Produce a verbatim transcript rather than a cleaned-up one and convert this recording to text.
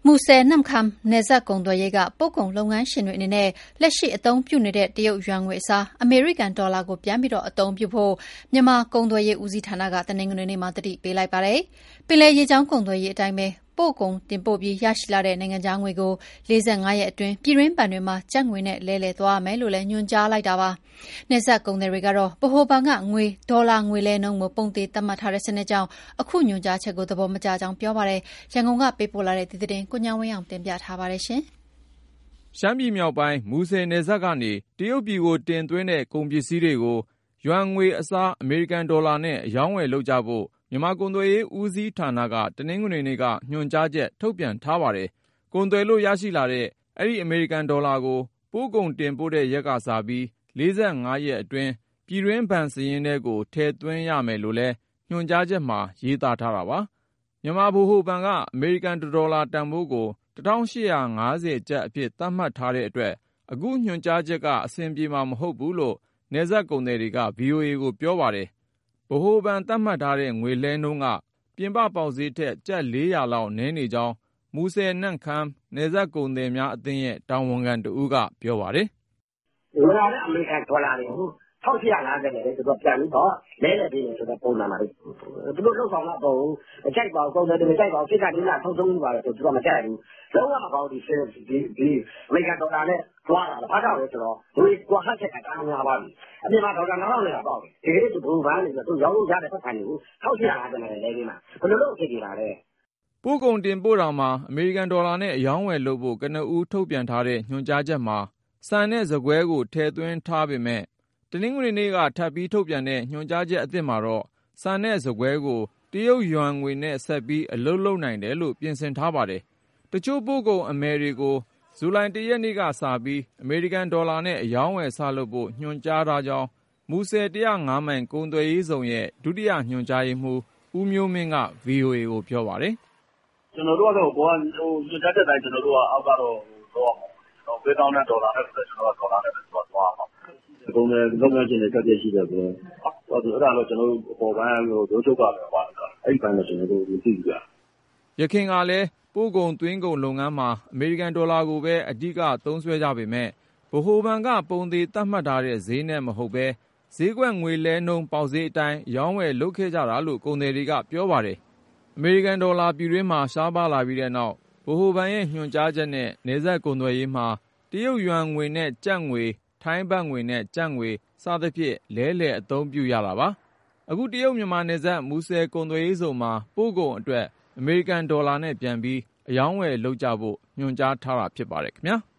မူဆယ်နမ့်ခမ်းနယ်စပ်ကုန်သွယ်ရေးကပို့ကုန်လုပ်ငန်းရှင်တွေအနေနဲ့လက်ရှိအသုံးပြုနေတဲ့တရုတ်ယွမ်ငွေအစားအမေရိကန်ဒေါ်လာကိုပြန်ပြီးအသုံးပြုဖို့မြန်မာကုန်သွယ်ရေးဦးစီးဌာနကတနင်္ဂနွေနေ့မှာသတိပေးလိုက်ပါတယ်။ပင်လယ်ရေကြောင်းကုန်သွယ်ရေးအတိုင်းပဲပို့ကုန်တင်ပို့ပြီးရရှိလာတဲ့နိုင်ငံခြားငွေကိုလေးဆယ့်ငါးရက်အတွင်းပြည်တွင်းဘဏ်တွေမှာကျပ်ငွေနဲ့လဲလှယ်သွားရမယ်လို့လည်းညွှန်ကြားလိုက်တာပါ။နယ်စပ်ကုန်သည်တွေကတော့ဗဟိုဘဏ်ကငွေဒေါ်လာငွေလဲနှုန်းကိုပုံသေးသတ်မှတ်ထားတဲ့စနစ်ကြောင့်အခုညွှန်ကြားချက်ကိုသဘောမကျကြောင်းပြောပါတယ်။ရန်ကုန်ကပေးပို့လာတဲ့ဒီသတင်းကိုညဝင်းအောင်တင်ပြထားပါတယ်ရှင်။ရှမ်းပြည်မြောက်ပိုင်းမူဆယ်နယ်စပ်ကနေတရုတ်ပြည်ကိုတင်သွင်းတဲ့ကုန်ပစ္စည်းတွေကိုယွမ်ငွေအစားအမေရိကန်ဒေါ်လာနဲ့အရောင်းဝယ်လုပ်ကြဖို့မြန်မာကုန်သွယ်ရေးဦးစီးဌာနကတနင်္ဂနွေနေ့ကညွှန်ကြားချက်ထုတ်ပြန်ထားပါတယ်။ကုန်သွယ်လို့ရရှိလာတဲ့အဲ့ဒီအမေရိကန်ဒေါ်လာကိုပို့ကုန်တင်ပို့တဲ့ရက်ကစားပြီးလေးဆယ့်ငါးရက်အတွင်းပြည်တွင်းဘဏ်စာရင်းထဲကိုထည့်သွင်းရမယ်လို့လည်းညွှန်ကြားချက်မှာရေးသားထားတာပါ။မြန်မာဗဟိုဘဏ်ကအမေရိကန်ဒေါ်လာတန်ဖိုးကိုတစ်ထောင်ရှစ်ရာငါးဆယ်ကျပ်အဖြစ်သတ်မှတ်ထားတဲ့အတွက်အခုညွှန်ကြားချက်ကအဆင်ပြေမှာမဟုတ်ဘူးလို့နယ်စပ်ကုန်သည်တွေက ဗွီအိုအေ ကိုပြောပါတယ်။ဗဟိုဘဏ်သတ်မှတ်ထားတဲ့ငွေလဲနှုန်းကပြင်ပပေါက်ဈေးထက်ကျပ်လေးရာလောက်နည်းနေကြောင်းမူဆယ်နမ့်ခမ်းနယ်စပ်ကုန်သည်များအသင်းရဲ့တာဝန်ခံတဦးကပြောပါတယ်။ဝင်လာတဲ့အမေရိကန်ဒေါ်လာတွေတစ်ထောင်ရှစ်ရာငါးဆယ်နဲ့သူတို့ပြန်ပြီးတော့လဲလှယ်ပေးတယ်ဆိုတဲ့ပုံစံပါလေ။သူတို့လောက်ဆောင်တော့ပုံအကြိုက်ပါကုန်တယ်မကြိုက်ပါစိတ်ကနေလာထုံထုံပါလေဆိုသူကမကြိုက်ဘူး။လုံးဝမပေါ့ဒီဒီဒီအမေရိကန်ဒေါ်လာနဲ့တွားတာဘာကြောင့်လဲဆိုတော့ဒီကွာဟချက်ကတားများပါပြီ။အပြင်မှာဒေါ်လာငါးထောင်နဲ့ပေါ့။ဒီကိစ္စဘူဘာနေဆိုသူရောင်းလို့ရတဲ့ပတ်စံတွေကိုထောင်ရှစ်ရာငါးဆယ်နဲ့လဲပေးမှာဘယ်လိုလုပ်ဖြစ်ကြတာလဲ။ပို့ကုန်တင်ပို့တာမှာအမေရိကန်ဒေါ်လာနဲ့အရောင်းဝယ်လုပ်ဖို့ကနဦးထုတ်ပြန်ထားတဲ့ညွှန်ကြားချက်မှာစံနဲ့စကွဲကိုထည့်သွင်းထားပေမဲ့တနင်္ဂနွေနေ့ကထပ်ပြီးထုတ်ပြန်တဲ့ညွှန်ကြားချက်အသစ်မှာတော့စံနဲ့စကွဲကိုတရုတ်ယွမ်ငွေနဲ့ဆက်ပြီးအလုပ်လုပ်နိုင်တယ်လို့ပြင်ဆင်ထားပါတယ်။တချို့ပို့ကုန်အမယ်တွေကိုဇူလိုင်တရက်နေ့ကစပြီးအမေရိကန်ဒေါ်လာနဲ့အရောင်းဝယ်စလုပ်ဖို့ညွှန်ကြားထားကြောင်းမူဆယ်တစ်ရာငါးမိုင်ကုန်သွယ်ရေးဆောင်ရဲ့ဒုတိယညွှန်ကြားရေးမှူးဦးမျိုးမင်းက ဗွီအိုအေ ကိုပြောပါတယ်။ကျွန်တော်တို့ကတော့ဘောကဟိုညွှန်ကြားချက်တိုင်းကျွန်တော်တို့ကအောက်ကတော့တော့တော့ပေးတောင်းတဲ့ဒေါ်လာနဲ့ဆိုတော့ကျွန်တော်ကဒေါ်လာနဲ့ဆိုတော့သွားပါ။ကုန်တယ်လုပ်ငန်းရှင်တွေကပြည့်ရှိတယ်ဆိုတော့အဲ့ဒါတော့ကျွန်တော်တို့ပေါ်ပိုင်းလို့တို့ချုပ်ပါမယ်ပါအဲ့ဒီပိုင်းတော့ကျွန်တော်တို့သိကြည့်ရ။ရခင်ကလည်းပို့ကုန်သွင်းကုန်လုပ်ငန်းမှာအမေရိကန်ဒေါ်လာကိုပဲအဓိကသုံးစွဲကြပေမဲ့ဗဟိုဘဏ်ကပုံသေးသတ်မှတ်ထားတဲ့ဈေးနဲ့မဟုတ်ပဲဈေးကွက်ငွေလဲနှုန်းပေါက်ဈေးအတိုင်းရောင်းဝယ်လုပ်ခဲ့ကြတာလို့ကုန်သည်တွေကပြောပါတယ်။အမေရိကန်ဒေါ်လာပြည်တွင်းမှာရှားပါလာပြီးတဲ့နောက်ဗဟိုဘဏ်ရဲ့ညွှန်ကြားချက်နဲ့နယ်စပ်ကုန်သွယ်ရေးမှာတရုတ်ယွမ်ငွေနဲ့ကျပ်ငွေထိုင်းဘတ်ငွေနဲ့ကျပ်ငွေစသဖြင့်လဲလှယ်အသုံးပြုရတာပါ။အခုတရုတ်မြန်မာနယ်စပ်မူဆယ်ကုန်သွယ်ရေးဆောင်မှာပို့ကုန်အတွက်အမေရိကန်ဒေါ်လာနဲ့ပြန်ပြီးအရောင်းဝယ်လုပ်ကြဖို့ညွှန်ကြားထားတာဖြစ်ပါတယ်ခင်ဗျာ။